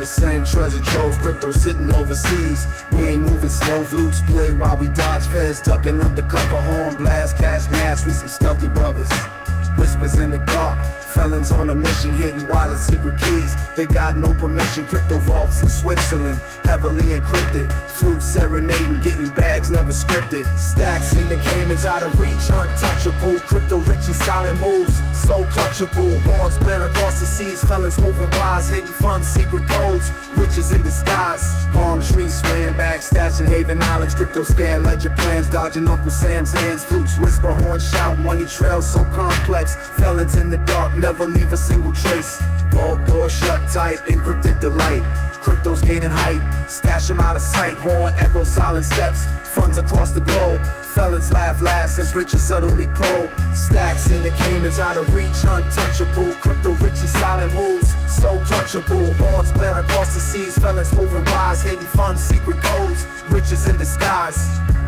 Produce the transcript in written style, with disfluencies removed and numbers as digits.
same treasure trove, crypto sitting overseas. We ain't moving slow, flutes play while we dodge feds, ducking undercover, horn blast, cash mask, we some stealthy brothers. Whispers in the dark, felons on a mission, hidden wallet, secret keys. They got no permission, crypto vaults in Switzerland, heavily encrypted. Flute serenading, getting bags, never scripted. Stacks in the Caymans, out of reach, untouchable. Crypto rich and silent moves, so touchable. Bonds spread across the seas, felons moving wise, hidden funds, secret codes, riches in disguise. Palm trees swaying back, stashing haven knowledge. Crypto scan ledger plans, dodging Uncle Sam's hands. Flutes whisper, horn shout, money trails so complex. Felons in the dark, never leave a single trace. Vault door shut tight, encrypted delight. Crypto's gaining height, stash 'em out of sight. Horn echo silent steps, funds across the globe. Felons laugh last as riches subtly probe. Stacks in the Caymans, out of reach, untouchable. Crypto rich and silent moves, so touchable. Bonds spread across the seas, felons moving wise, hidden funds, secret codes, riches in disguise.